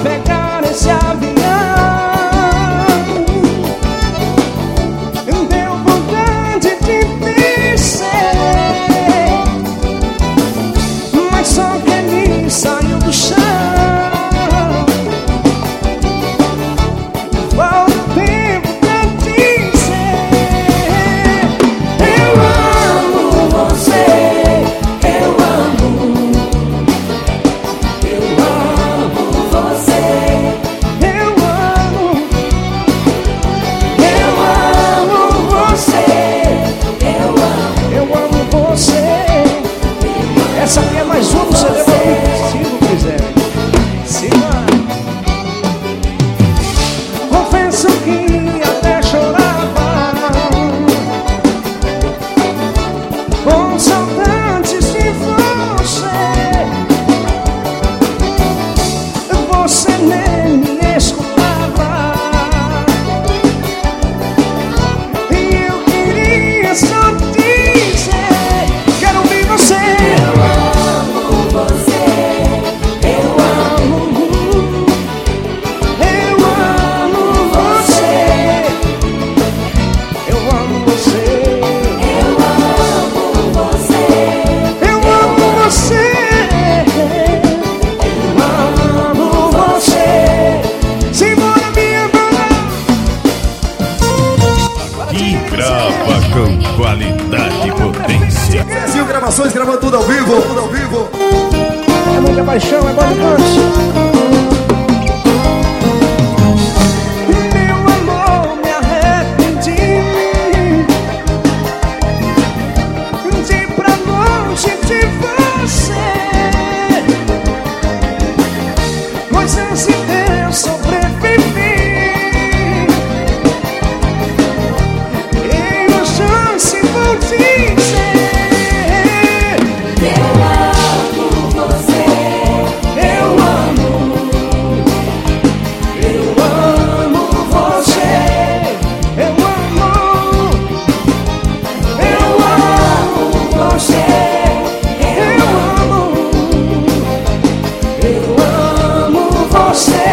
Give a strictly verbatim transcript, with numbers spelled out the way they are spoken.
pegar esse avião. Deu vontade de descer, mas só que ele saiu do chão. Falta tempo pra dizer: eu amo você, eu amo, eu amo você, eu amo, eu amo você, eu amo, eu amo você. Essa aqui é mais uma do C D se não quiser. Siga. Confesso que até chorava com saudades de você. Você nem me escutava e eu queria só dizer: quero ouvir você. Eu amo você, eu amo, eu amo você, eu amo você, eu amo você, eu amo você, eu amo você. Segura minha mão. E grava com qualidade e potência. Brasil Gravações, gravando tudo ao vivo, tudo ao vivo. É muita paixão, é bom demais. Meu amor, me arrependi de ir pra longe de você, mas antes eu sobrevivi. E uma chance vou dizer: eu amo você, eu amo, eu amo você, eu amo, eu amo você, eu amo, eu amo você.